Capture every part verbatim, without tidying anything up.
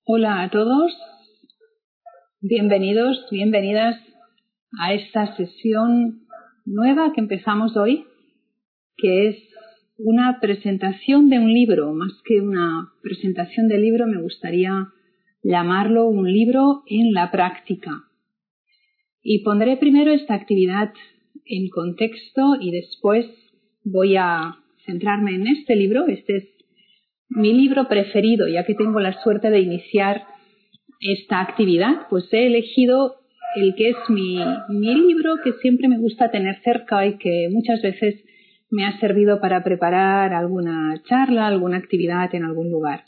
Hola a todos, bienvenidos, bienvenidas a esta sesión nueva que empezamos hoy, que es una presentación de un libro. Más que una presentación de libro, me gustaría llamarlo un libro en la práctica. Y pondré primero esta actividad en contexto y después voy a centrarme en este libro. Este es mi libro preferido, ya que tengo la suerte de iniciar esta actividad, pues he elegido el que es mi, mi libro que siempre me gusta tener cerca y que muchas veces me ha servido para preparar alguna charla, alguna actividad en algún lugar.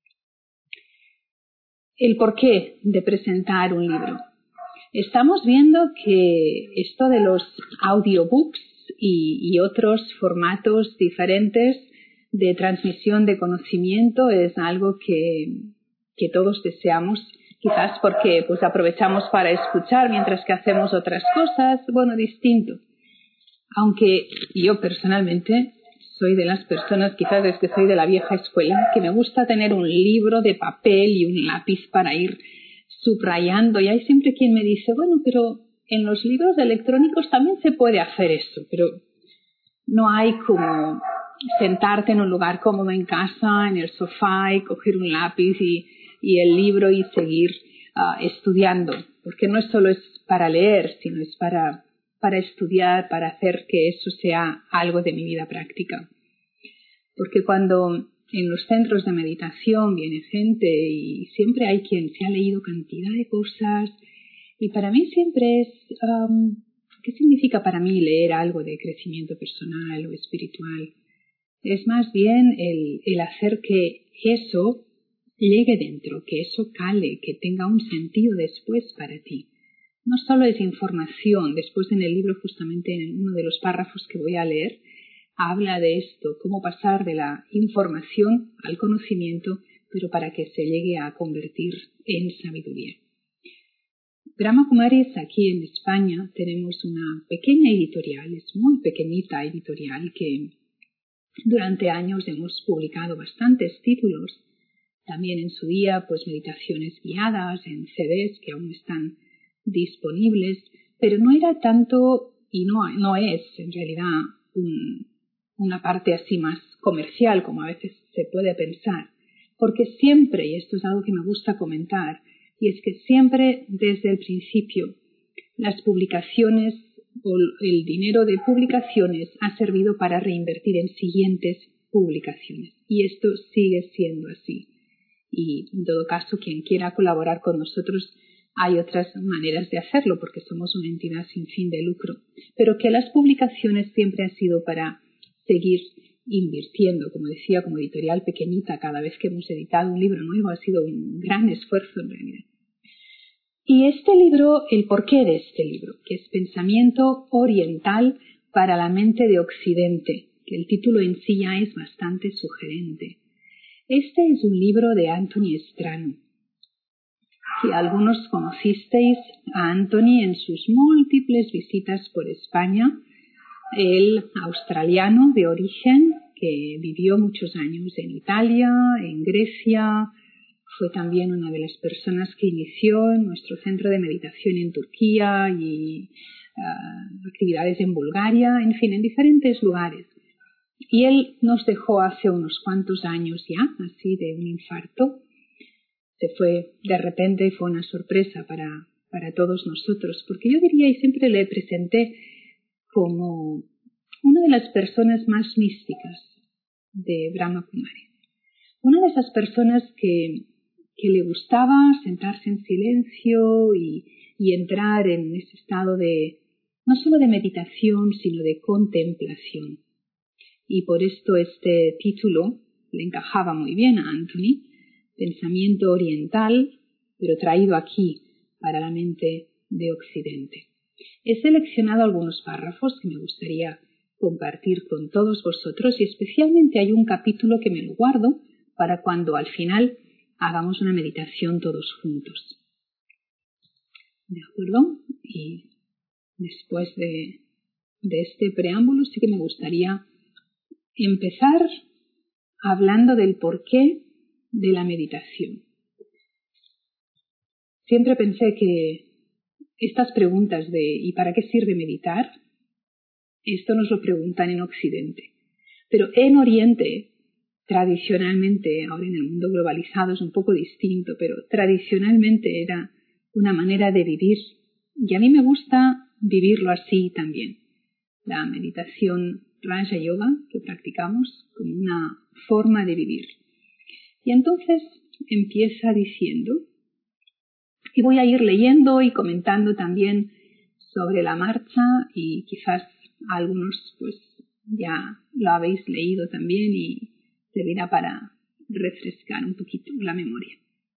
El porqué de presentar un libro. Estamos viendo que esto de los audiobooks y, y otros formatos diferentes de transmisión de conocimiento es algo que, que todos deseamos, quizás porque pues aprovechamos para escuchar mientras que hacemos otras cosas, bueno, distinto. Aunque yo personalmente soy de las personas, quizás desde que soy de la vieja escuela, que me gusta tener un libro de papel y un lápiz para ir subrayando, y hay siempre quien me dice, bueno, pero en los libros electrónicos también se puede hacer eso, pero no hay como sentarte en un lugar cómodo en casa, en el sofá y coger un lápiz y, y el libro y seguir uh, estudiando, porque no solo es para leer, sino es para, para estudiar, para hacer que eso sea algo de mi vida práctica. Porque cuando en los centros de meditación viene gente y siempre hay quien se ha leído cantidad de cosas, y para mí siempre es, um, ¿qué significa para mí leer algo de crecimiento personal o espiritual? Es más bien el, el hacer que eso llegue dentro, que eso cale, que tenga un sentido después para ti. No solo es información, después en el libro, justamente en uno de los párrafos que voy a leer, habla de esto, cómo pasar de la información al conocimiento, pero para que se llegue a convertir en sabiduría. Brahma Kumaris, aquí en España, tenemos una pequeña editorial, es muy pequeñita editorial, que durante años hemos publicado bastantes títulos, también en su día pues meditaciones guiadas en C Ds que aún están disponibles, pero no era tanto, y no, no es en realidad un, una parte así más comercial como a veces se puede pensar, porque siempre, y esto es algo que me gusta comentar, y es que siempre desde el principio las publicaciones o el dinero de publicaciones ha servido para reinvertir en siguientes publicaciones. Y esto sigue siendo así. Y en todo caso, quien quiera colaborar con nosotros, hay otras maneras de hacerlo porque somos una entidad sin fin de lucro. Pero que las publicaciones siempre han sido para seguir invirtiendo. Como decía, como editorial pequeñita, cada vez que hemos editado un libro nuevo ha sido un gran esfuerzo en realidad. Y este libro, el porqué de este libro, que es Pensamiento Oriental para la Mente de Occidente, que el título en sí ya es bastante sugerente. Este es un libro de Anthony Strano. Si algunos conocisteis a Anthony en sus múltiples visitas por España, el australiano de origen que vivió muchos años en Italia, en Grecia. Fue también una de las personas que inició nuestro centro de meditación en Turquía y uh, actividades en Bulgaria, en fin, en diferentes lugares. Y él nos dejó hace unos cuantos años ya, así de un infarto. Se fue de repente y fue una sorpresa para, para todos nosotros, porque yo diría, y siempre le presenté como una de las personas más místicas de Brahma Kumaris. Una de esas personas que que le gustaba sentarse en silencio y, y entrar en ese estado de, no solo de meditación, sino de contemplación. Y por esto este título le encajaba muy bien a Anthony, Pensamiento Oriental, pero traído aquí para la mente de Occidente. He seleccionado algunos párrafos que me gustaría compartir con todos vosotros y especialmente hay un capítulo que me lo guardo para cuando al final hagamos una meditación todos juntos. ¿De acuerdo? Y después de, de este preámbulo sí que me gustaría empezar hablando del porqué de la meditación. siempre pensé que estas preguntas de ¿y para qué sirve meditar? Esto nos lo preguntan en Occidente. Pero en Oriente, tradicionalmente, ahora en el mundo globalizado es un poco distinto, pero tradicionalmente era una manera de vivir. Y a mí me gusta vivirlo así también. La meditación Raja Yoga que practicamos como una forma de vivir. Y entonces empieza diciendo, y voy a ir leyendo y comentando también sobre la marcha, y quizás algunos pues ya lo habéis leído también y servirá para refrescar un poquito la memoria.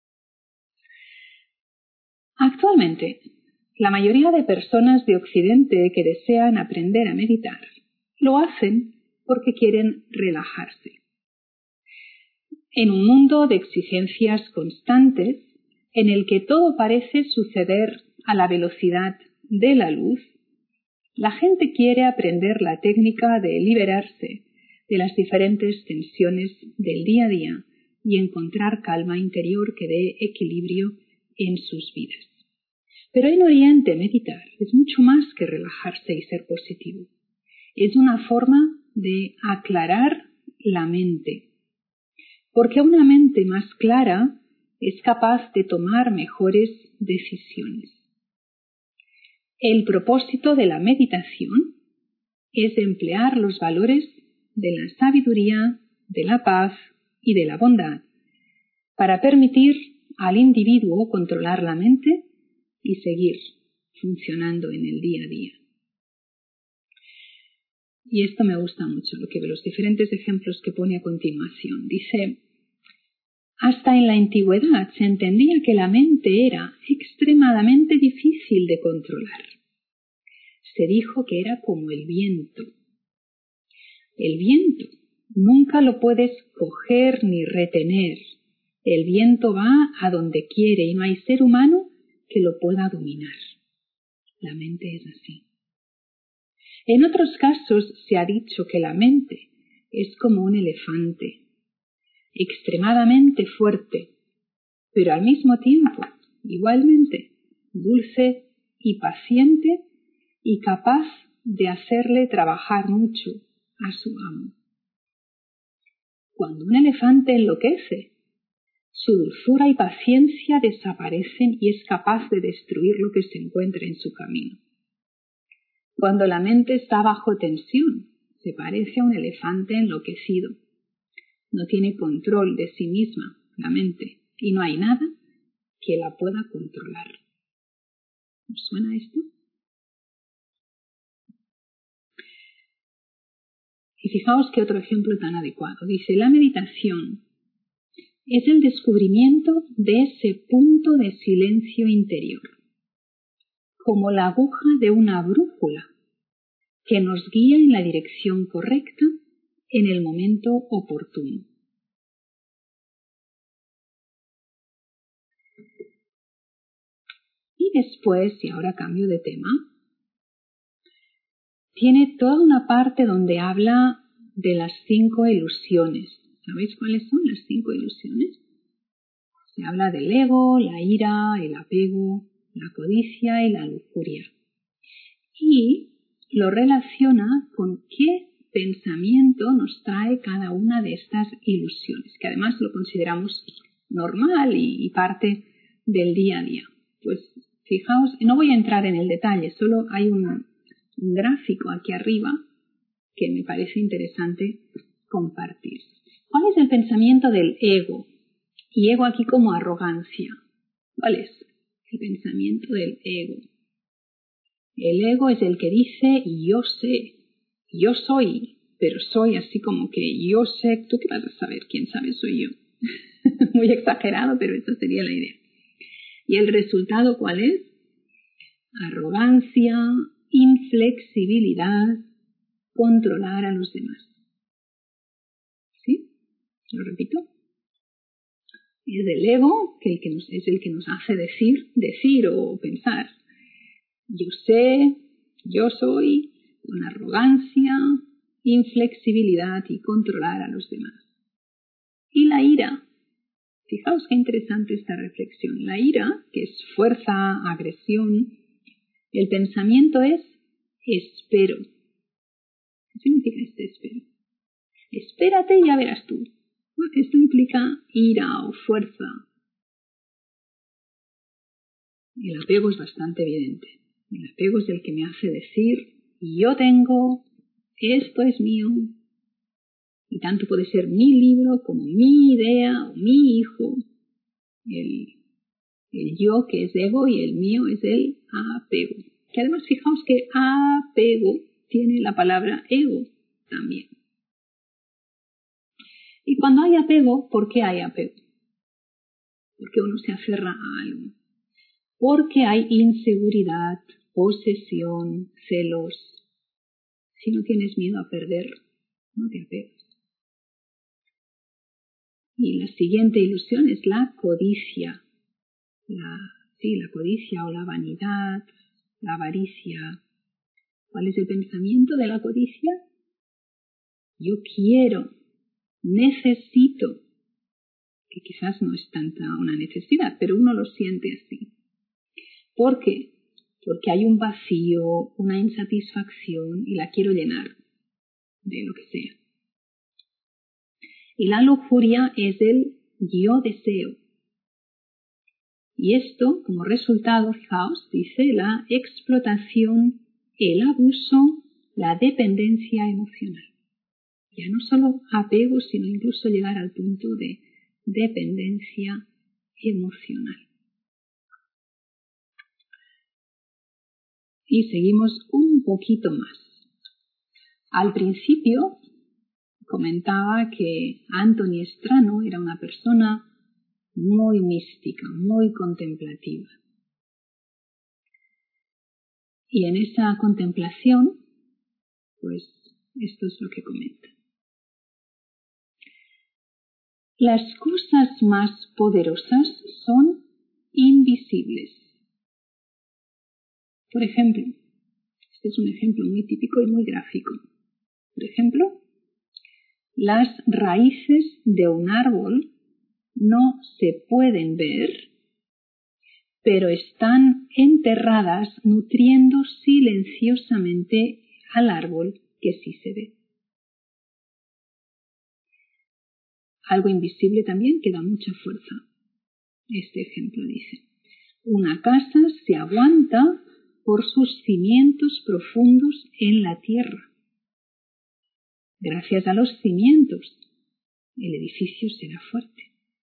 Actualmente, la mayoría de personas de Occidente que desean aprender a meditar lo hacen porque quieren relajarse. En un mundo de exigencias constantes, en el que todo parece suceder a la velocidad de la luz, la gente quiere aprender la técnica de liberarse de las diferentes tensiones del día a día y encontrar calma interior que dé equilibrio en sus vidas. Pero en Oriente meditar es mucho más que relajarse y ser positivo. Es una forma de aclarar la mente, porque una mente más clara es capaz de tomar mejores decisiones. El propósito de la meditación es emplear los valores de la sabiduría, de la paz y de la bondad para permitir al individuo controlar la mente y seguir funcionando en el día a día. Y esto me gusta mucho, lo que de los diferentes ejemplos que pone a continuación. Dice, hasta en la antigüedad se entendía que la mente era extremadamente difícil de controlar. Se dijo que era como el viento. El viento nunca lo puedes coger ni retener. El viento va a donde quiere y no hay ser humano que lo pueda dominar. La mente es así. En otros casos se ha dicho que la mente es como un elefante, extremadamente fuerte, pero al mismo tiempo igualmente dulce y paciente y capaz de hacerle trabajar mucho a su amo. Cuando un elefante enloquece, su dulzura y paciencia desaparecen y es capaz de destruir lo que se encuentre en su camino. Cuando la mente está bajo tensión, se parece a un elefante enloquecido. No tiene control de sí misma, la mente, y no hay nada que la pueda controlar. ¿Os suena esto? Y fijaos qué otro ejemplo tan adecuado. Dice, la meditación es el descubrimiento de ese punto de silencio interior, como la aguja de una brújula que nos guía en la dirección correcta en el momento oportuno. Y después, y ahora cambio de tema, tiene toda una parte donde habla de las cinco ilusiones. ¿Sabéis cuáles son las cinco ilusiones? Se habla del ego, la ira, el apego, la codicia y la lujuria. Y lo relaciona con qué pensamiento nos trae cada una de estas ilusiones, que además lo consideramos normal y, y parte del día a día. Pues fijaos, no voy a entrar en el detalle, solo hay un, un gráfico aquí arriba que me parece interesante compartir. ¿Cuál es el pensamiento del ego? Y ego aquí como arrogancia. ¿Cuál es el pensamiento del ego? El ego es el que dice yo sé, yo soy, pero soy así como que yo sé, ¿tú qué vas a saber? ¿Quién sabe? Soy yo. Muy exagerado, pero esa sería la idea. ¿Y el resultado cuál es? Arrogancia, inflexibilidad, controlar a los demás. ¿Sí? ¿Lo repito? Es el ego que, que nos, es el que nos hace decir, decir o pensar. Yo sé, yo soy, con arrogancia, inflexibilidad y controlar a los demás. Y la ira Fijaos qué interesante esta reflexión. La ira, que es fuerza, agresión, el pensamiento es espero. ¿Qué significa este espero? Espérate y ya verás tú. Esto implica ira o fuerza. El apego es bastante evidente. El apego es el que me hace decir, yo tengo, esto es mío. Y tanto puede ser mi libro como mi idea o mi hijo. El, el yo que es ego y el mío es el apego. Que además fijaos que apego tiene la palabra ego también. Y cuando hay apego, ¿por qué hay apego? Porque uno se aferra a algo. Porque hay inseguridad, posesión, celos. Si no tienes miedo a perder, no te apegas. Y la siguiente ilusión es la codicia. La, sí, la codicia o la vanidad, la avaricia. ¿Cuál es el pensamiento de la codicia? Yo quiero, necesito, que quizás no es tanta una necesidad, pero uno lo siente así. ¿Por qué? Porque hay un vacío, una insatisfacción y la quiero llenar de lo que sea. Y la lujuria es el yo deseo. Y esto, como resultado, fijaos, dice la explotación, el abuso, la dependencia emocional. Ya no solo apego, sino incluso llegar al punto de dependencia emocional. Y seguimos un poquito más. Al principio comentaba que Anthony Strano era una persona muy mística, muy contemplativa. Y en esa contemplación, pues esto es lo que comenta. Las cosas más poderosas son invisibles. Por ejemplo, este es un ejemplo muy típico y muy gráfico. Por ejemplo, las raíces de un árbol no se pueden ver, pero están enterradas nutriendo silenciosamente al árbol que sí se ve. Algo invisible también que da mucha fuerza. Este ejemplo dice, una casa se aguanta por sus cimientos profundos en la tierra. Gracias a los cimientos, el edificio será fuerte.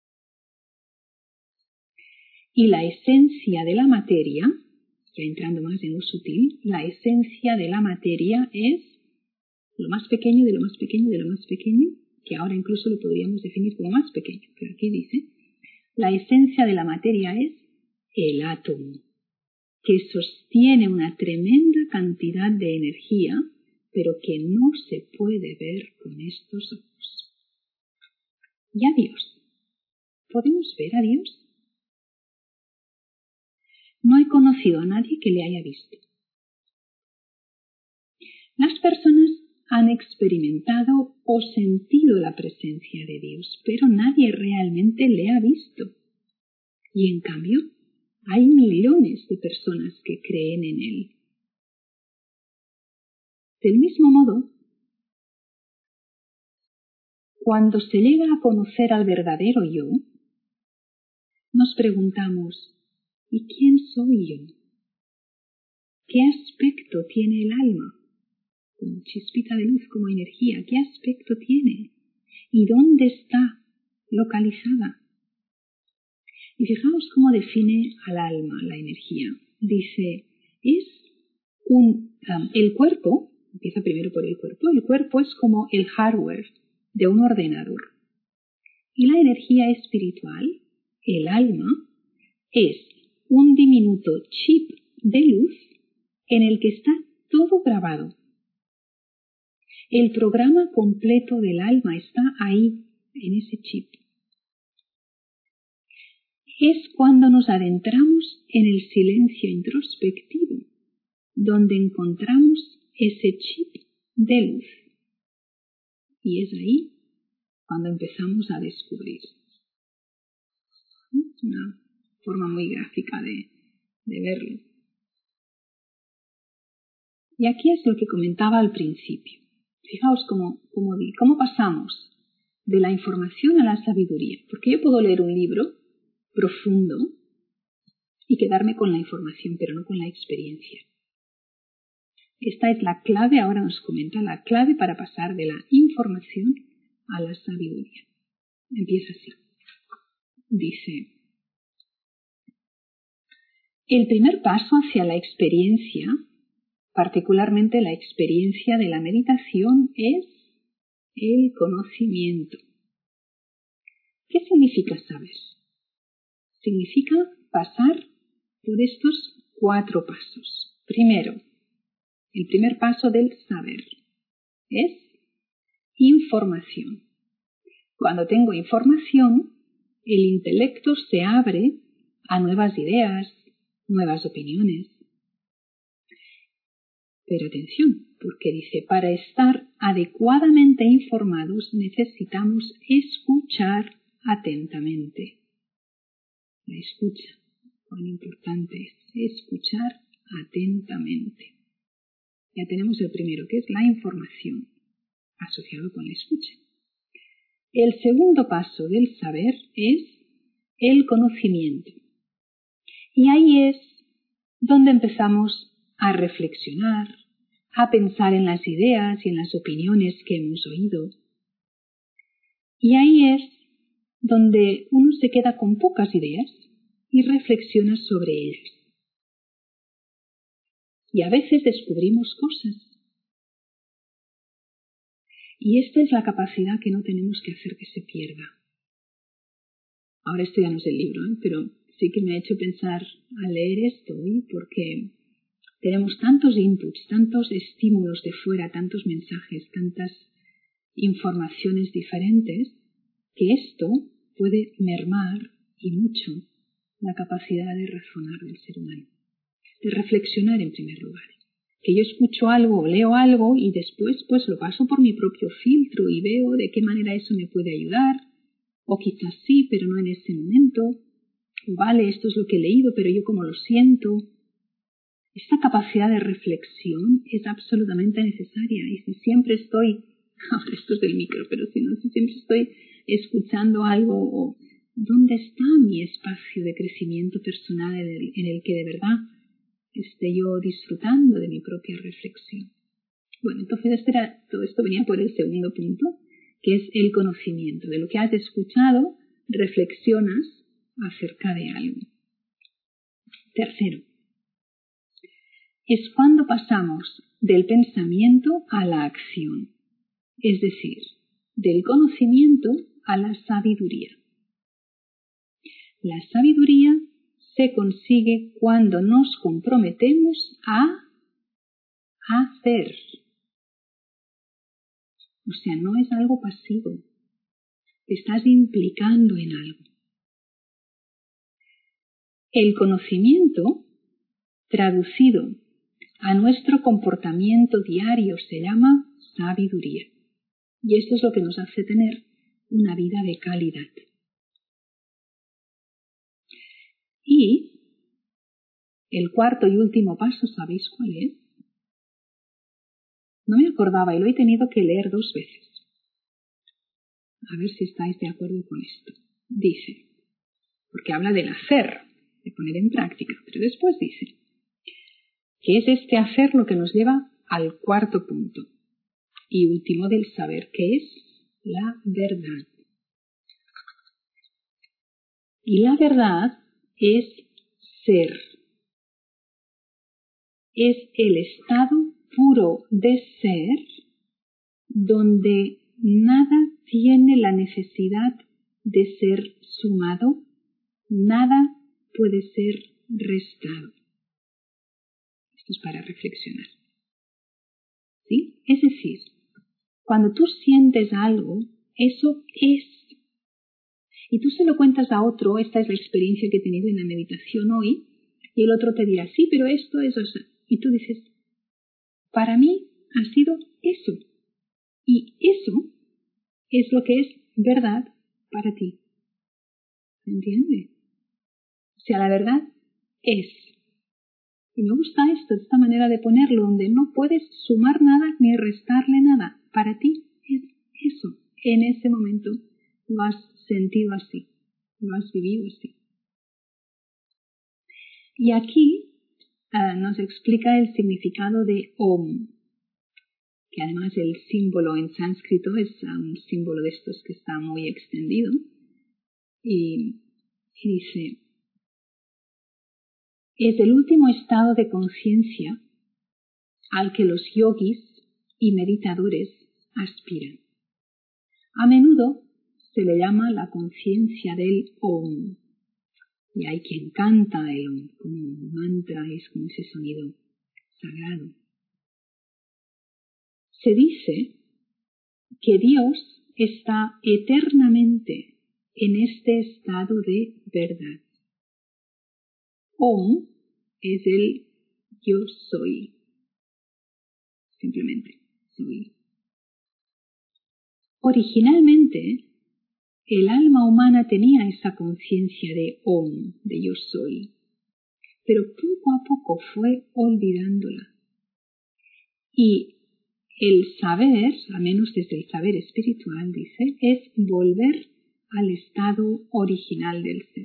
Y la esencia de la materia, ya entrando más en lo sutil, la esencia de la materia es lo más pequeño de lo más pequeño de lo más pequeño, que ahora incluso lo podríamos definir como más pequeño, pero aquí dice, la esencia de la materia es el átomo, que sostiene una tremenda cantidad de energía, pero que no se puede ver con estos ojos. ¿Y a Dios? ¿Podemos ver a Dios? No he conocido a nadie que le haya visto. Las personas han experimentado o sentido la presencia de Dios, pero nadie realmente le ha visto. Y en cambio, hay millones de personas que creen en Él. Del mismo modo, cuando se llega a conocer al verdadero yo, nos preguntamos, ¿y quién soy yo? ¿Qué aspecto tiene el alma? Como chispita de luz, como energía, ¿qué aspecto tiene? ¿Y dónde está localizada? Y fijaos cómo define al alma la energía. Dice, es un, um, el cuerpo, empieza primero por el cuerpo, el cuerpo es como el hardware de un ordenador. Y la energía espiritual, el alma, es un diminuto chip de luz en el que está todo grabado. El programa completo del alma está ahí, en ese chip. Es cuando nos adentramos en el silencio introspectivo, donde encontramos ese chip de luz. Y es ahí cuando empezamos a descubrir. Es una forma muy gráfica de, de verlo. Y aquí es lo que comentaba al principio. Fijaos cómo, cómo, cómo pasamos de la información a la sabiduría. Porque yo puedo leer un libro profundo y quedarme con la información, pero no con la experiencia. Esta es la clave, ahora nos comenta la clave para pasar de la información a la sabiduría. Empieza así. Dice, el primer paso hacia la experiencia, particularmente la experiencia de la meditación, es el conocimiento. ¿Qué significa saber? Significa pasar por estos cuatro pasos. Primero, el primer paso del saber es información. Cuando tengo información, el intelecto se abre a nuevas ideas, nuevas opiniones. Pero atención, porque dice, para estar adecuadamente informados necesitamos escuchar atentamente. La escucha, cuán importante es escuchar atentamente. Ya tenemos el primero, que es la información, asociado con la escucha. El segundo paso del saber es el conocimiento. Y ahí es donde empezamos a reflexionar, a pensar en las ideas y en las opiniones que hemos oído. Y ahí es donde uno se queda con pocas ideas y reflexiona sobre ellas. Y a veces descubrimos cosas. Y esta es la capacidad que no tenemos que hacer que se pierda. Ahora esto ya no es el libro, ¿eh? Pero sí que me ha hecho pensar al leer esto hoy, porque tenemos tantos inputs, tantos estímulos de fuera, tantos mensajes, tantas informaciones diferentes, que esto puede mermar y mucho la capacidad de razonar del ser humano, de reflexionar en primer lugar. Que yo escucho algo o leo algo y después pues lo paso por mi propio filtro y veo de qué manera eso me puede ayudar, o quizás sí, pero no en ese momento, o vale, esto es lo que he leído, pero yo como lo siento. Esta capacidad de reflexión es absolutamente necesaria y si siempre estoy, ahora esto es del micro, pero si no, si siempre estoy escuchando algo, o ¿dónde está mi espacio de crecimiento personal en el, en el que de verdad esté yo disfrutando de mi propia reflexión? Bueno, entonces este era, todo esto venía por el segundo punto, que es el conocimiento. De lo que has escuchado, reflexionas acerca de algo. Tercero, es cuando pasamos del pensamiento a la acción, es decir, del conocimiento a la sabiduría. La sabiduría se consigue cuando nos comprometemos a hacer. O sea, no es algo pasivo, te estás implicando en algo. El conocimiento, traducido a nuestro comportamiento diario, se llama sabiduría. Y esto es lo que nos hace tener una vida de calidad. Y el cuarto y último paso, ¿sabéis cuál es? No me acordaba y lo he tenido que leer dos veces. A ver si estáis de acuerdo con esto. Dice, porque habla del hacer, de poner en práctica, pero después dice que es este hacer lo que nos lleva al cuarto punto y último del saber, que es la verdad. Y la verdad es ser. Es el estado puro de ser donde nada tiene la necesidad de ser sumado, nada puede ser restado. Esto es para reflexionar. ¿Sí? Es decir, cuando tú sientes algo, eso es. Y tú se lo cuentas a otro, esta es la experiencia que he tenido en la meditación hoy, y el otro te dirá, sí, pero esto es eso. Y tú dices, para mí ha sido eso. Y eso es lo que es verdad para ti. ¿Se entiende? sea, la verdad es. Y me gusta esto, esta manera de ponerlo, donde no puedes sumar nada ni restarle nada. Para ti es eso. En ese momento lo has sentido así, lo has vivido así. Y aquí uh, nos explica el significado de Om, que además el símbolo en sánscrito es un símbolo de estos que está muy extendido. Y, y dice, es el último estado de conciencia al que los yogis y meditadores aspiran. A menudo se le llama la conciencia del Om, y hay quien canta el Om como un mantra, es como ese sonido sagrado. Se dice que Dios está eternamente en este estado de verdad. Om es el yo soy. Simplemente soy. Originalmente, el alma humana tenía esa conciencia de Om, de yo soy, pero poco a poco fue olvidándola. Y el saber, al menos desde el saber espiritual, dice, es volver al estado original del ser.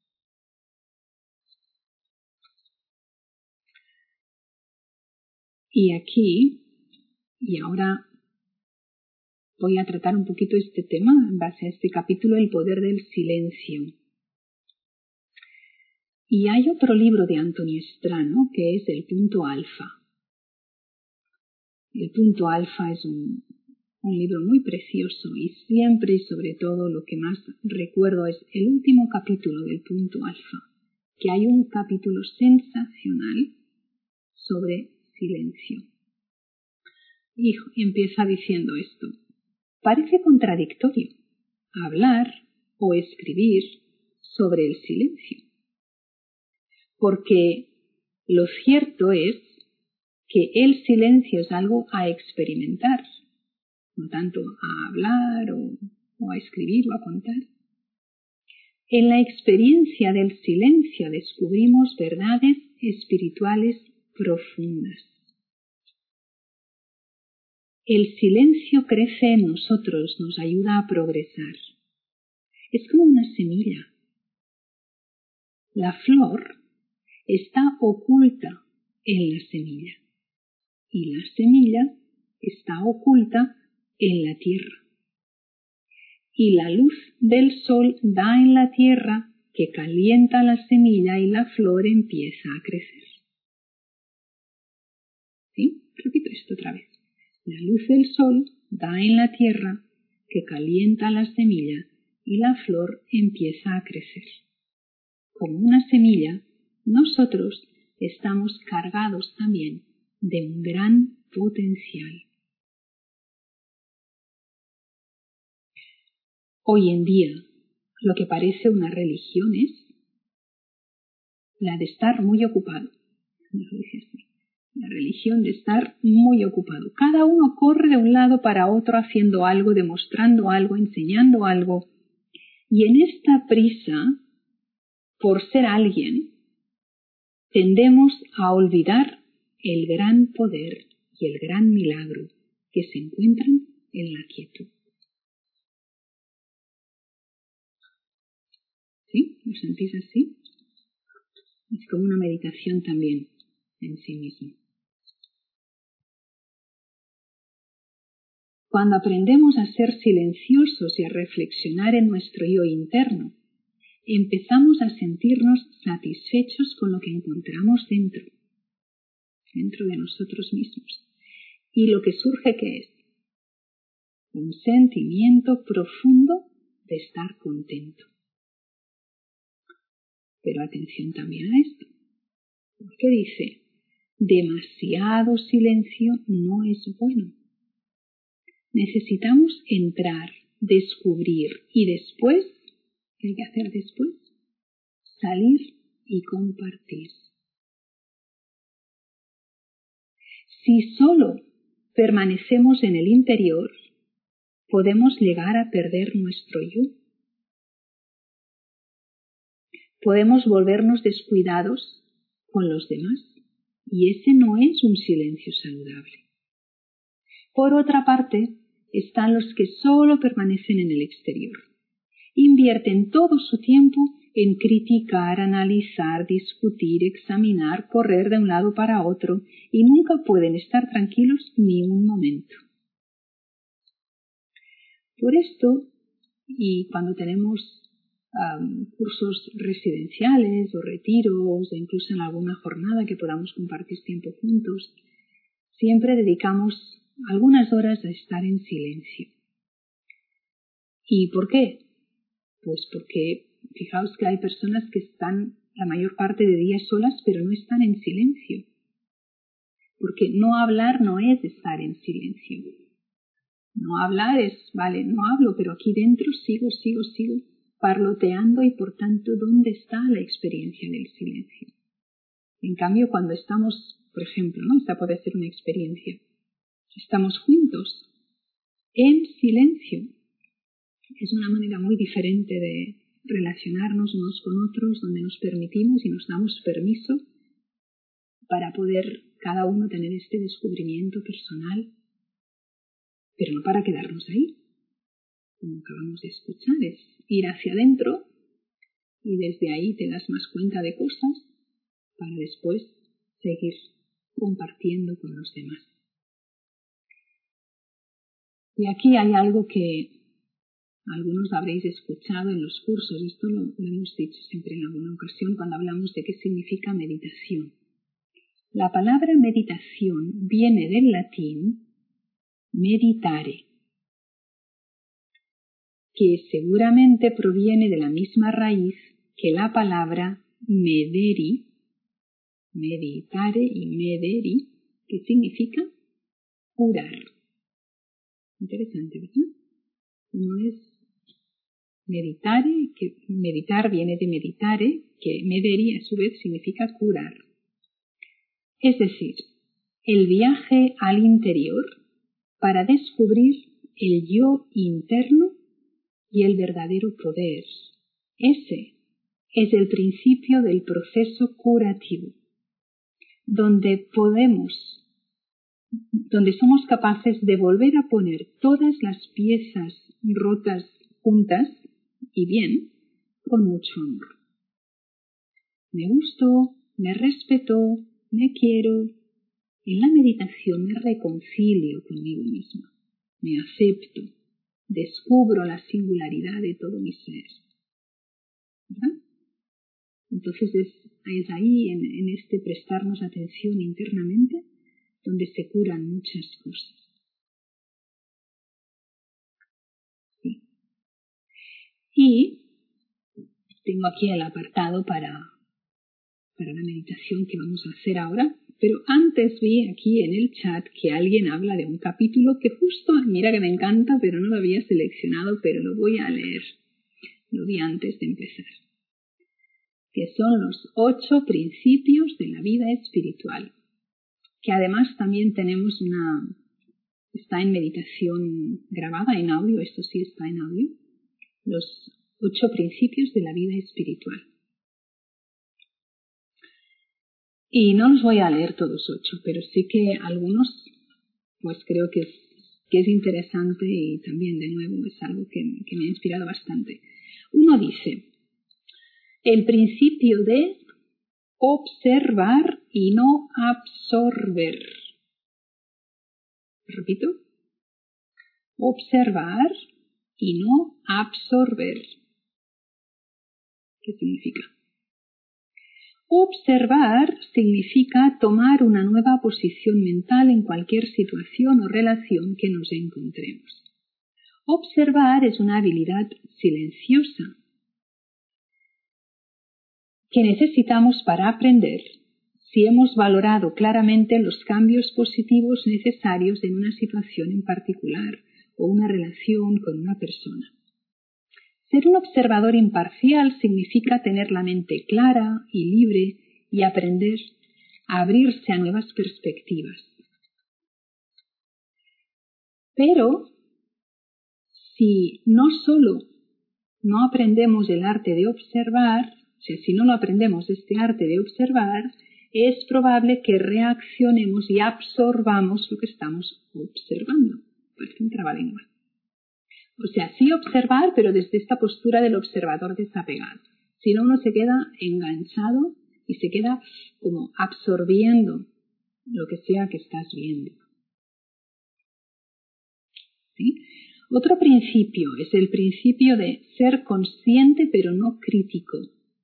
Y aquí, y ahora voy a tratar un poquito este tema en base a este capítulo, el poder del silencio. Y hay otro libro de Anthony Strano que es El punto alfa. El punto alfa es un, un libro muy precioso y siempre y sobre todo lo que más recuerdo es el último capítulo del punto alfa, que hay un capítulo sensacional sobre silencio. Y empieza diciendo esto. Parece contradictorio hablar o escribir sobre el silencio, porque lo cierto es que el silencio es algo a experimentar, no tanto a hablar o, o a escribir o a contar. En la experiencia del silencio descubrimos verdades espirituales profundas. El silencio crece en nosotros, nos ayuda a progresar. Es como una semilla. La flor está oculta en la semilla y la semilla está oculta en la tierra. Y la luz del sol da en la tierra que calienta la semilla y la flor empieza a crecer. ¿Sí? Repito esto otra vez. La luz del sol da en la tierra que calienta la semilla y la flor empieza a crecer. Como una semilla, nosotros estamos cargados también de un gran potencial. Hoy en día, lo que parece una religión es la de estar muy ocupado. La religión de estar muy ocupado. Cada uno corre de un lado para otro haciendo algo, demostrando algo, enseñando algo. Y en esta prisa, por ser alguien, tendemos a olvidar el gran poder y el gran milagro que se encuentran en la quietud. ¿Sí? ¿Lo sentís así? Es como una meditación también en sí mismo. Cuando aprendemos a ser silenciosos y a reflexionar en nuestro yo interno, empezamos a sentirnos satisfechos con lo que encontramos dentro, dentro de nosotros mismos. Y lo que surge, ¿qué es? Un sentimiento profundo de estar contento. Pero atención también a esto, porque dice, demasiado silencio no es bueno. Necesitamos entrar, descubrir y después, ¿qué hay que hacer después? Salir y compartir. Si solo permanecemos en el interior, podemos llegar a perder nuestro yo. podemos volvernos descuidados con los demás, y ese no es un silencio saludable. Por otra parte, están los que solo permanecen en el exterior. Invierten todo su tiempo en criticar, analizar, discutir, examinar, correr de un lado para otro, y nunca pueden estar tranquilos ni un momento. Por esto, y cuando tenemos um, cursos residenciales o retiros, o incluso en alguna jornada que podamos compartir tiempo juntos, siempre dedicamos algunas horas a estar en silencio. ¿Y por qué? Pues porque fijaos que hay personas que están la mayor parte de días solas, pero no están en silencio. Porque no hablar no es estar en silencio. No hablar es, vale, no hablo, pero aquí dentro sigo, sigo, sigo parloteando y por tanto, ¿dónde está la experiencia del silencio? En cambio, cuando estamos, por ejemplo, ¿no? Esta puede ser una experiencia. Estamos juntos, en silencio. Es una manera muy diferente de relacionarnos unos con otros, donde nos permitimos y nos damos permiso para poder cada uno tener este descubrimiento personal, pero no para quedarnos ahí. Como acabamos de escuchar, es ir hacia adentro y desde ahí te das más cuenta de cosas para después seguir compartiendo con los demás. Y aquí hay algo que algunos habréis escuchado en los cursos, esto lo, lo hemos dicho siempre en alguna ocasión cuando hablamos de qué significa meditación. La palabra meditación viene del latín meditare, que seguramente proviene de la misma raíz que la palabra mederi, meditare y mederi, que significa curar. Interesante, ¿verdad? No es meditare, que meditar viene de meditare, que mederi a su vez significa curar. Es decir, el viaje al interior para descubrir el yo interno y el verdadero poder. Ese es el principio del proceso curativo, donde podemos, donde somos capaces de volver a poner todas las piezas rotas juntas y bien, con mucho amor. Me gusto, me respeto, me quiero. En la meditación me reconcilio conmigo misma, me acepto, descubro la singularidad de todo mi ser. ¿Verdad? Entonces es, es ahí, en, en este prestarnos atención internamente, donde se curan muchas cosas. Sí. Y tengo aquí el apartado para, para la meditación que vamos a hacer ahora, pero antes vi aquí en el chat que alguien habla de un capítulo que justo, mira que me encanta, pero no lo había seleccionado, pero lo voy a leer. Lo vi antes de empezar. Que son los ocho principios de la vida espiritual, que además también tenemos una, está en meditación grabada en audio, esto sí está en audio, los ocho principios de la vida espiritual. Y no los voy a leer todos ocho, pero sí que algunos, pues creo que es, que es interesante y también de nuevo es algo que, que me ha inspirado bastante. Uno dice, el principio de observar y no absorber. Repito, observar y no absorber. ¿Qué significa? Observar significa tomar una nueva posición mental en cualquier situación o relación que nos encontremos. Observar es una habilidad silenciosa que necesitamos para aprender si hemos valorado claramente los cambios positivos necesarios en una situación en particular o una relación con una persona. Ser un observador imparcial significa tener la mente clara y libre y aprender a abrirse a nuevas perspectivas. Pero si no solo no aprendemos el arte de observar, O sea, si no lo aprendemos este arte de observar, es probable que reaccionemos y absorbamos lo que estamos observando. Parece un trabalengua. O sea, sí observar, pero desde esta postura del observador desapegado. Si no, uno se queda enganchado y se queda como absorbiendo lo que sea que estás viendo. ¿Sí? Otro principio es el principio de ser consciente pero no crítico.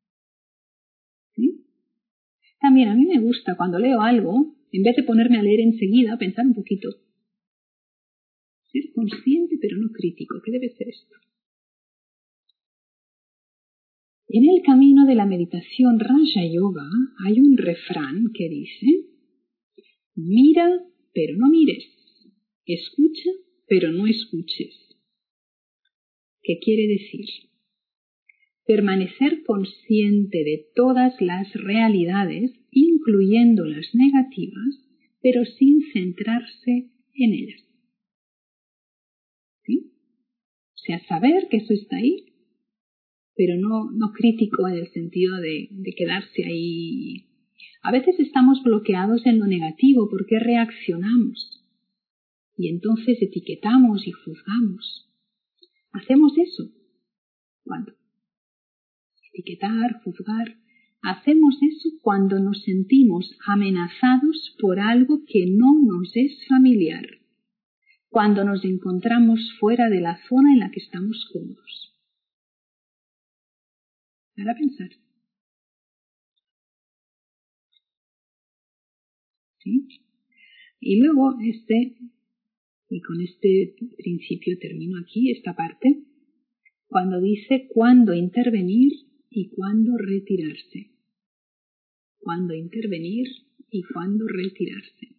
¿Sí? También a mí me gusta cuando leo algo, en vez de ponerme a leer enseguida, pensar un poquito. Ser consciente pero no crítico. ¿Qué debe ser esto? En el camino de la meditación Raja Yoga hay un refrán que dice: mira pero no mires, escucha pero no escuches. ¿Qué quiere decir? Permanecer consciente de todas las realidades, incluyendo las negativas, pero sin centrarse en ellas. ¿Sí? O sea, saber que eso está ahí, pero no, no crítico en el sentido de, de quedarse ahí. A veces estamos bloqueados en lo negativo porque reaccionamos y entonces etiquetamos y juzgamos. Hacemos eso. ¿Cuándo? Etiquetar, juzgar. Hacemos eso cuando nos sentimos amenazados por algo que no nos es familiar, cuando nos encontramos fuera de la zona en la que estamos cómodos. Para pensar. ¿Sí? Y luego este, y con este principio termino aquí esta parte, cuando dice cuándo intervenir y cuándo retirarse. Cuándo intervenir y cuándo retirarse.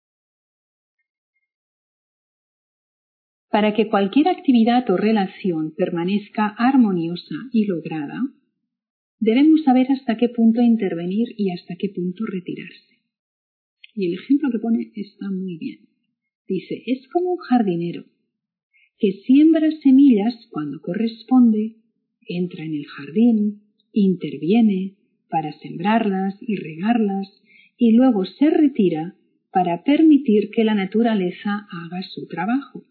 Para que cualquier actividad o relación permanezca armoniosa y lograda, debemos saber hasta qué punto intervenir y hasta qué punto retirarse. Y el ejemplo que pone está muy bien. Dice, es como un jardinero que siembra semillas cuando corresponde, entra en el jardín, interviene para sembrarlas y regarlas y luego se retira para permitir que la naturaleza haga su trabajo.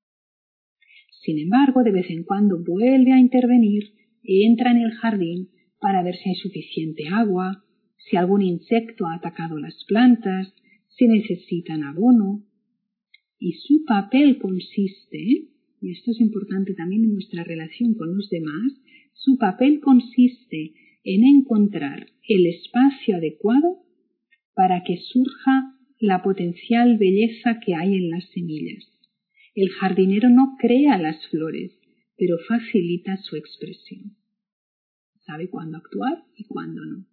Sin embargo, de vez en cuando vuelve a intervenir y entra en el jardín para ver si hay suficiente agua, si algún insecto ha atacado las plantas, si necesitan abono. Y su papel consiste, y esto es importante también en nuestra relación con los demás, su papel consiste en encontrar el espacio adecuado para que surja la potencial belleza que hay en las semillas. El jardinero no crea las flores, pero facilita su expresión. Sabe cuándo actuar y cuándo no.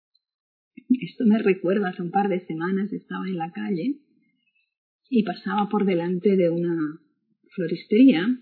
Esto me recuerda, hace un par de semanas estaba en la calle y pasaba por delante de una floristería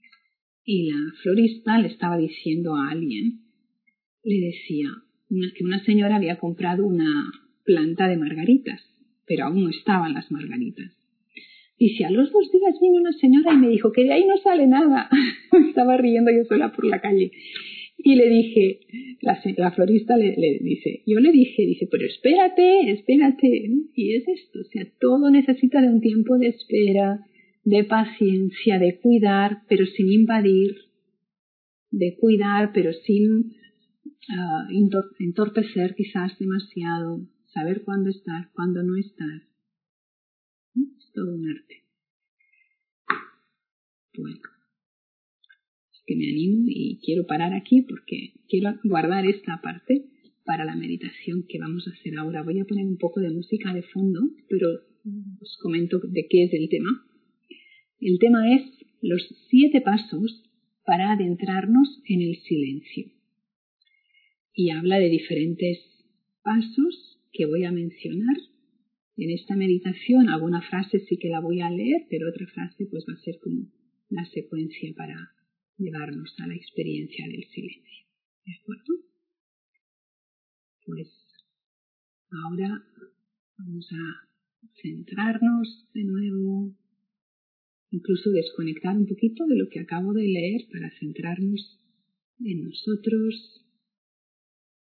y la florista le estaba diciendo a alguien, le decía que una señora había comprado una planta de margaritas, pero aún no estaban las margaritas. Dice, a los dos días vino una señora y me dijo que de ahí no sale nada. Estaba riendo yo sola por la calle. Y le dije, la, la florista le, le dice, yo le dije, dice, pero espérate, espérate. Y es esto, o sea, todo necesita de un tiempo de espera, de paciencia, de cuidar, pero sin invadir, de cuidar, pero sin uh, entorpecer quizás demasiado, saber cuándo estar, cuándo no estar. Es todo un arte. Bueno, es que me animo y quiero parar aquí porque quiero guardar esta parte para la meditación que vamos a hacer ahora. Voy a poner un poco de música de fondo, pero os comento de qué es el tema. El tema es los siete pasos para adentrarnos en el silencio. Y habla de diferentes pasos que voy a mencionar. En esta meditación alguna frase sí que la voy a leer, pero otra frase pues va a ser como la secuencia para llevarnos a la experiencia del silencio. ¿De acuerdo? Pues ahora vamos a centrarnos de nuevo, incluso desconectar un poquito de lo que acabo de leer para centrarnos en nosotros.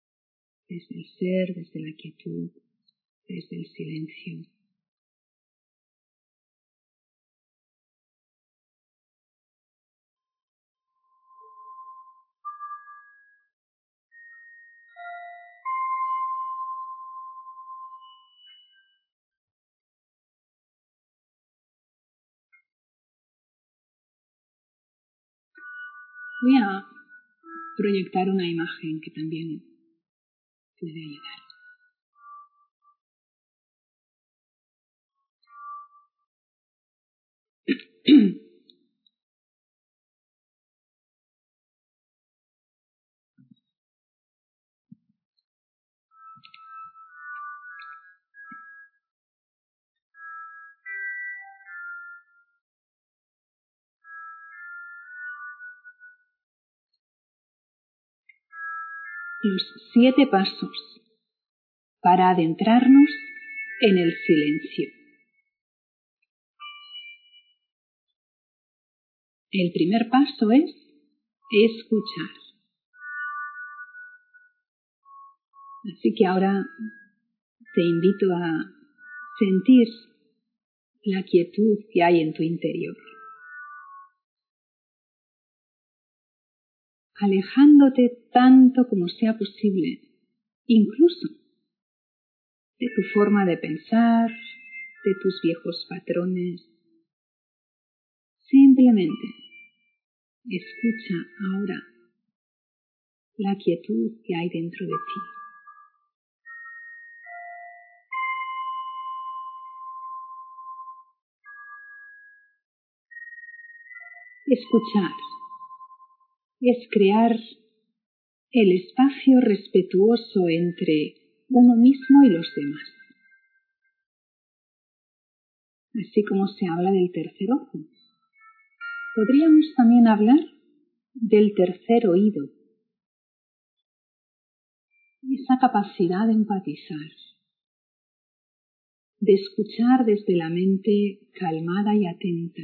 desde el ser, desde la quietud, desde el silencio. Voy a proyectar una imagen que también puede ayudar. Los siete pasos para adentrarnos en el silencio. El primer paso es escuchar. Así que ahora te invito a sentir la quietud que hay en tu interior, alejándote tanto como sea posible, incluso de tu forma de pensar, de tus viejos patrones. Simplemente escucha ahora la quietud que hay dentro de ti. Escuchar es crear el espacio respetuoso entre uno mismo y los demás. Así como se habla del tercer ojo, podríamos también hablar del tercer oído, esa capacidad de empatizar, de escuchar desde la mente calmada y atenta.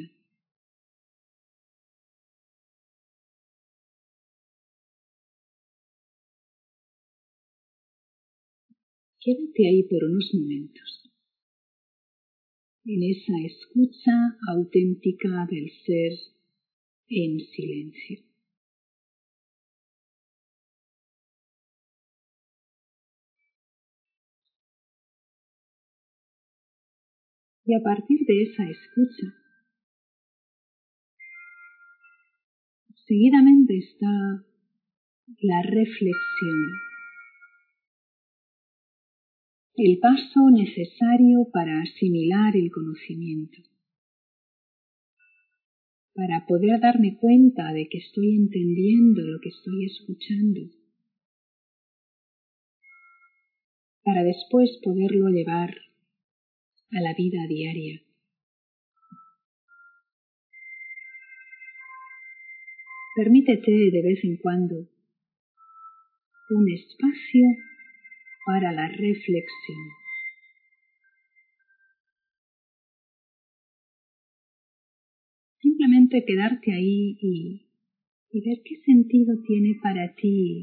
Quédate ahí por unos momentos, en esa escucha auténtica del ser en silencio. Y a partir de esa escucha, seguidamente está la reflexión, el paso necesario para asimilar el conocimiento, para poder darme cuenta de que estoy entendiendo lo que estoy escuchando, para después poderlo llevar a la vida diaria. Permítete de vez en cuando un espacio para la reflexión. Simplemente quedarte ahí y, y ver qué sentido tiene para ti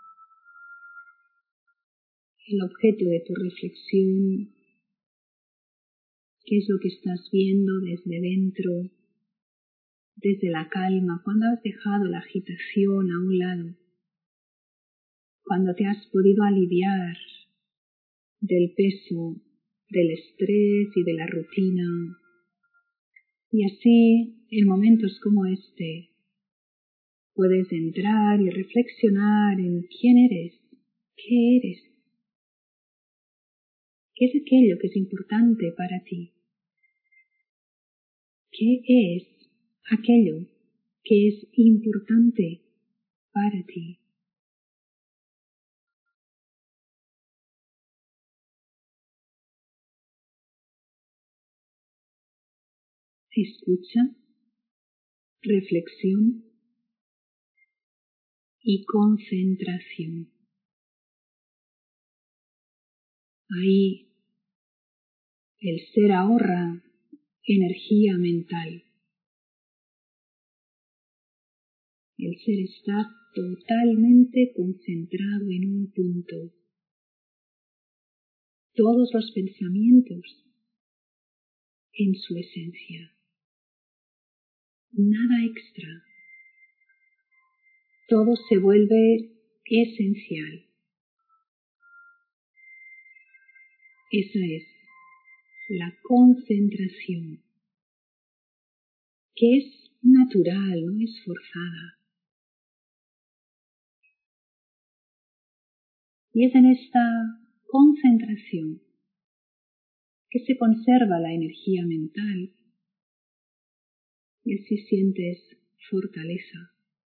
el objeto de tu reflexión, qué es lo que estás viendo desde dentro, desde la calma, cuando has dejado la agitación a un lado, cuando te has podido aliviar del peso, del estrés y de la rutina. Y así, en momentos como este, puedes entrar y reflexionar en quién eres, qué eres, qué es aquello que es importante para ti, qué es aquello que es importante para ti. Escucha, reflexión y concentración. Ahí el ser ahorra energía mental. El ser está totalmente concentrado en un punto, todos los pensamientos en su esencia. Nada extra. Todo se vuelve esencial. Esa es la concentración, que es natural, no es forzada. Y es en esta concentración que se conserva la energía mental y así sientes fortaleza.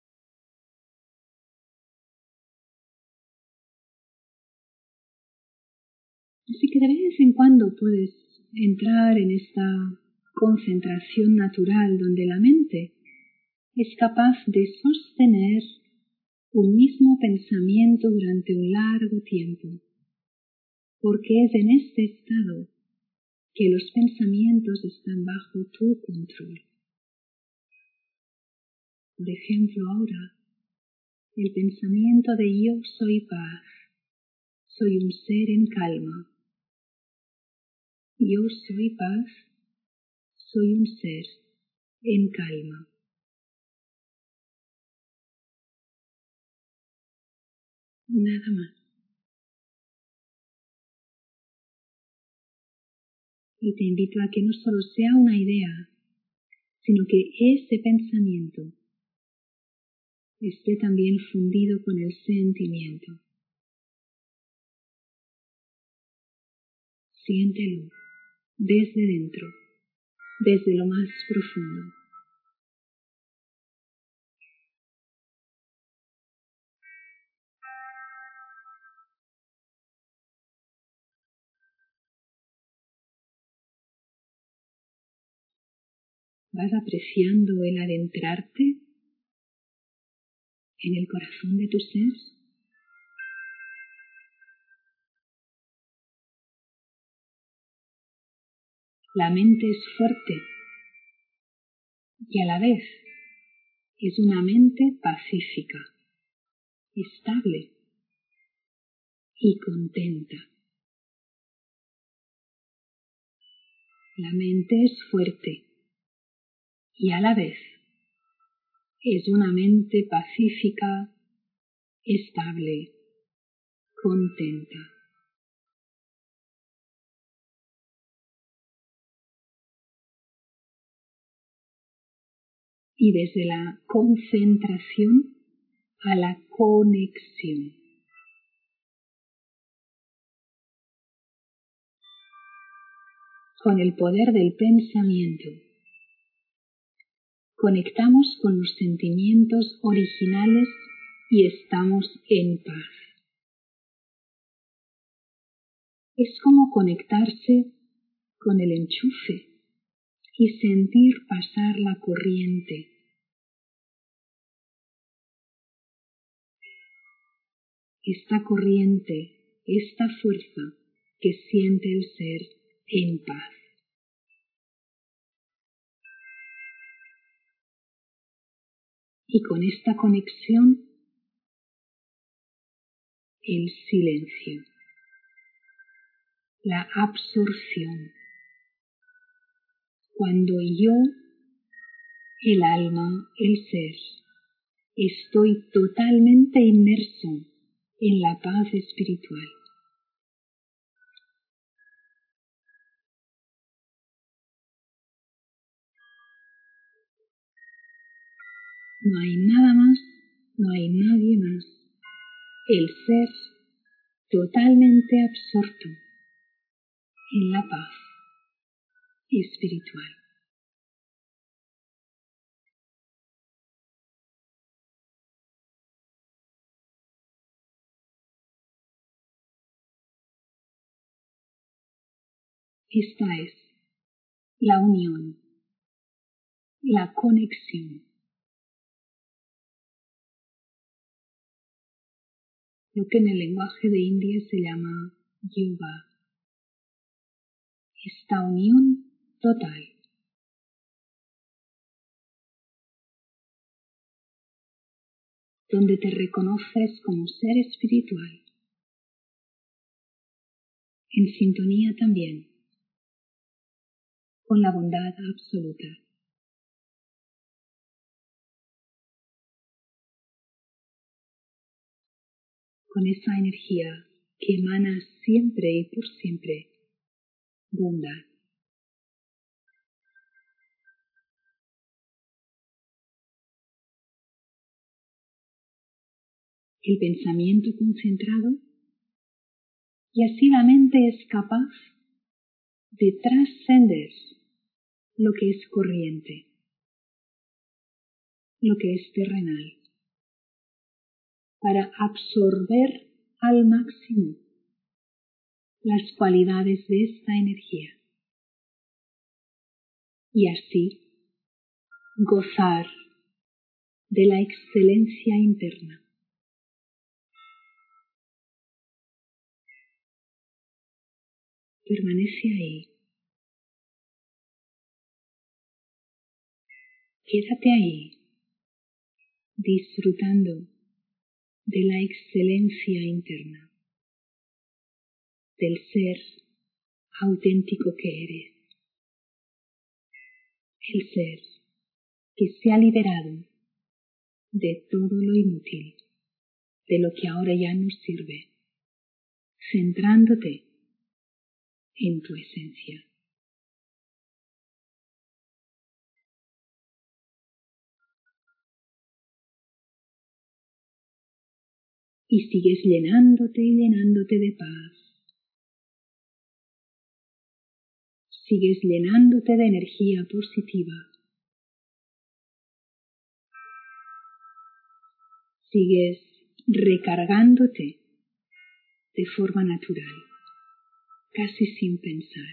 Así que de vez en cuando puedes entrar en esta concentración natural donde la mente es capaz de sostener un mismo pensamiento durante un largo tiempo, porque es en este estado que los pensamientos están bajo tu control. Por ejemplo, ahora, el pensamiento de yo soy paz, soy un ser en calma. Yo soy paz, soy un ser en calma. Nada más. Y te invito a que no solo sea una idea, sino que ese pensamiento esté también fundido con el sentimiento. Siéntelo desde dentro, desde lo más profundo. Vas apreciando el adentrarte en el corazón de tu ser. La mente es fuerte y a la vez es una mente pacífica, estable y contenta. La mente es fuerte y a la vez es una mente pacífica, estable, contenta. Y desde la concentración a la conexión. Con el poder del pensamiento, conectamos con los sentimientos originales y estamos en paz. Es como conectarse con el enchufe y sentir pasar la corriente. Esta corriente, esta fuerza que siente el ser en paz. Y con esta conexión, el silencio, la absorción. Cuando yo, el alma, el ser, estoy totalmente inmerso en la paz espiritual. No hay nada más, no hay nadie más. El ser totalmente absorto en la paz espiritual. Esta es la unión, la conexión. Lo que en el lenguaje de India se llama yoga. Esta unión total. Donde te reconoces como ser espiritual en sintonía también con la bondad absoluta. Con esa energía que emana siempre y por siempre bondad. El pensamiento concentrado y así la mente es capaz de trascender lo que es corriente, lo que es terrenal, para absorber al máximo las cualidades de esta energía y así gozar de la excelencia interna. Permanece ahí. Quédate ahí, disfrutando de la excelencia interna, del ser auténtico que eres, el ser que se ha liberado de todo lo inútil, de lo que ahora ya no sirve, centrándote en tu esencia. Y sigues llenándote y llenándote de paz. Sigues llenándote de energía positiva. Sigues recargándote de forma natural, casi sin pensar.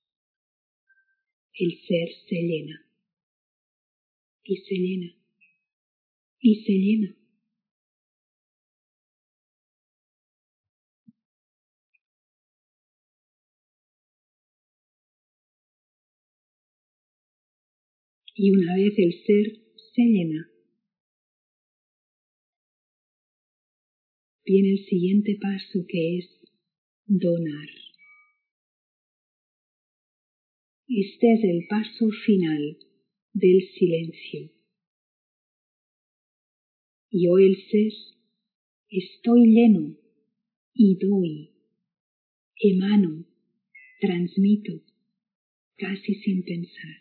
El ser se llena, y se llena, y se llena. Y una vez el ser se llena, viene el siguiente paso, que es donar. Este es el paso final del silencio. Y hoy el ser, estoy lleno y doy, emano, transmito, casi sin pensar.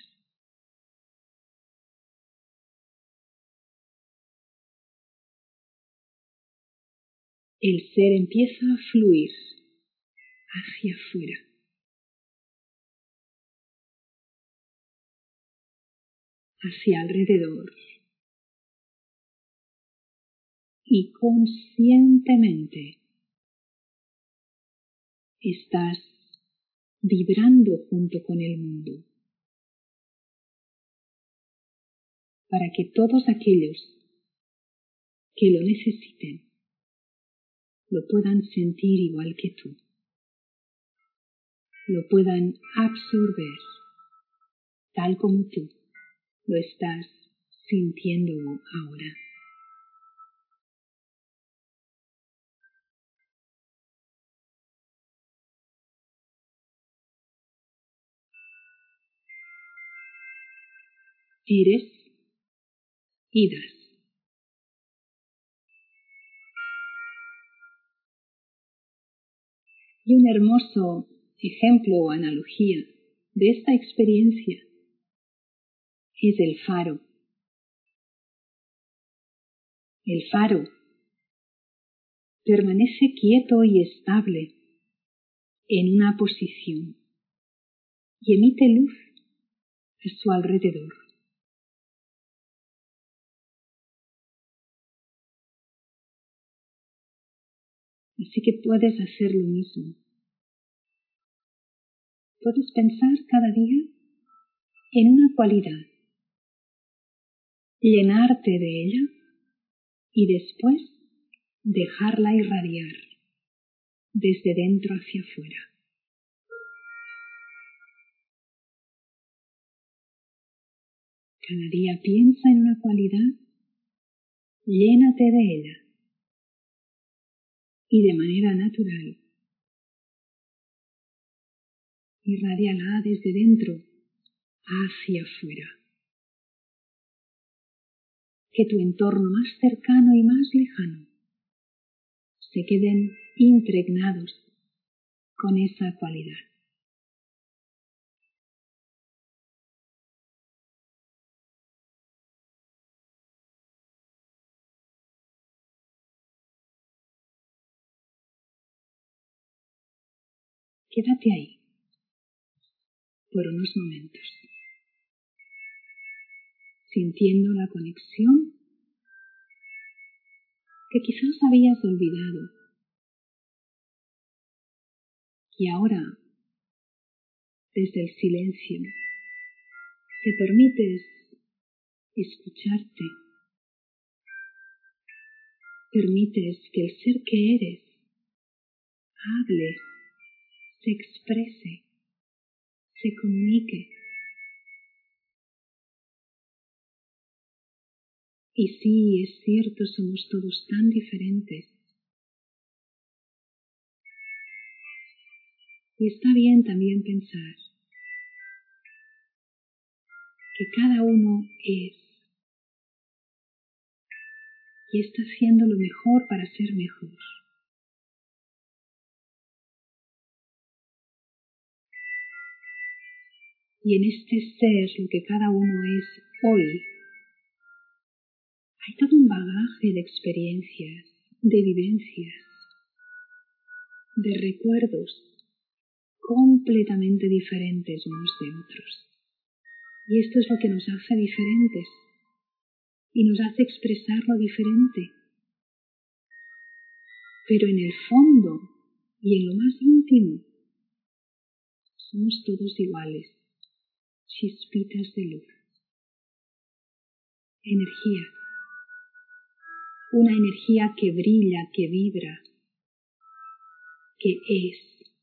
El ser empieza a fluir hacia afuera. Hacia alrededor. Y conscientemente estás vibrando junto con el mundo para que todos aquellos que lo necesiten lo puedan sentir igual que tú, lo puedan absorber tal como tú lo estás sintiendo ahora. Eres y das. Y un hermoso ejemplo o analogía de esta experiencia es el faro. El faro permanece quieto y estable en una posición y emite luz a su alrededor. Así que puedes hacer lo mismo. Puedes pensar cada día en una cualidad, llenarte de ella y después dejarla irradiar desde dentro hacia afuera. Cada día piensa en una cualidad, llénate de ella y de manera natural Irradiala desde dentro hacia afuera. Que tu entorno más cercano y más lejano se queden impregnados con esa cualidad. Quédate ahí por unos momentos, sintiendo la conexión que quizás habías olvidado y ahora, desde el silencio, te permites escucharte, permites que el ser que eres hable, se exprese, se comunique. Y sí, es cierto, somos todos tan diferentes. Y está bien también pensar que cada uno es y está haciendo lo mejor para ser mejor. Y en este ser, lo que cada uno es hoy, hay todo un bagaje de experiencias, de vivencias, de recuerdos completamente diferentes unos de otros. Y esto es lo que nos hace diferentes y nos hace expresarlo diferente. Pero en el fondo y en lo más íntimo, somos todos iguales, chispitas de luz, energía, una energía que brilla, que vibra, que es.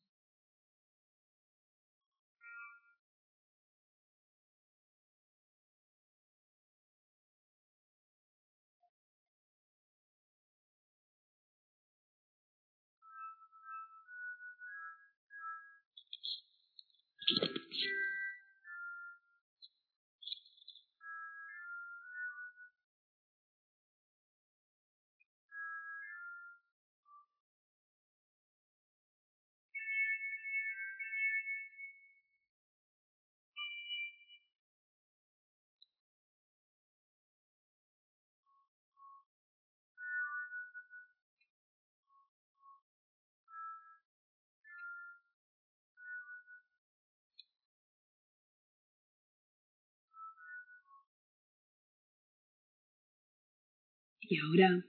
Y ahora,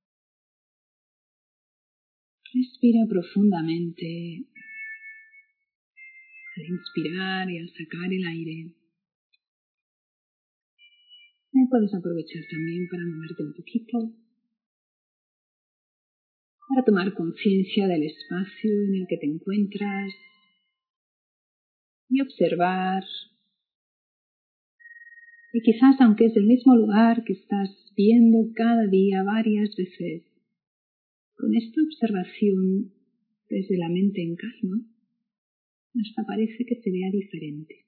respira profundamente al inspirar y al sacar el aire. Y puedes aprovechar también para moverte un poquito, para tomar conciencia del espacio en el que te encuentras y observar. Y quizás, aunque es el mismo lugar que estás viendo cada día varias veces, con esta observación desde la mente en calma, hasta parece que se vea diferente.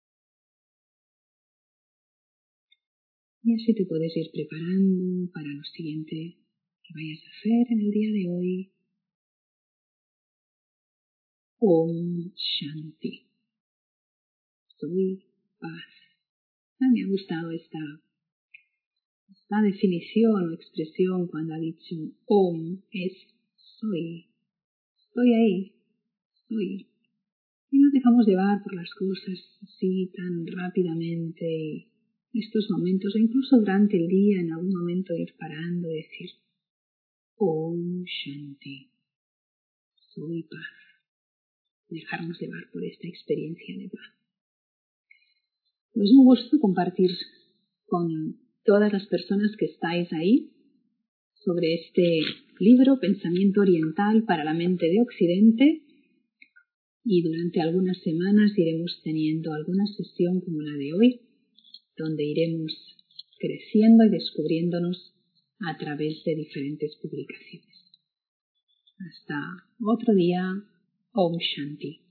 Y así te puedes ir preparando para lo siguiente que vayas a hacer en el día de hoy. Om Shanti. Soy paz. Me ha gustado esta, esta definición o expresión cuando ha dicho Om es soy. Estoy ahí. Soy. Y nos dejamos llevar por las cosas así tan rápidamente. Estos momentos, o incluso durante el día, en algún momento ir parando y decir Om Shanti. Soy paz. Dejarnos llevar por esta experiencia de paz. Es un gusto compartir con todas las personas que estáis ahí sobre este libro, Pensamiento Oriental para la Mente de Occidente, y durante algunas semanas iremos teniendo alguna sesión como la de hoy, donde iremos creciendo y descubriéndonos a través de diferentes publicaciones. Hasta otro día. Om Shanti.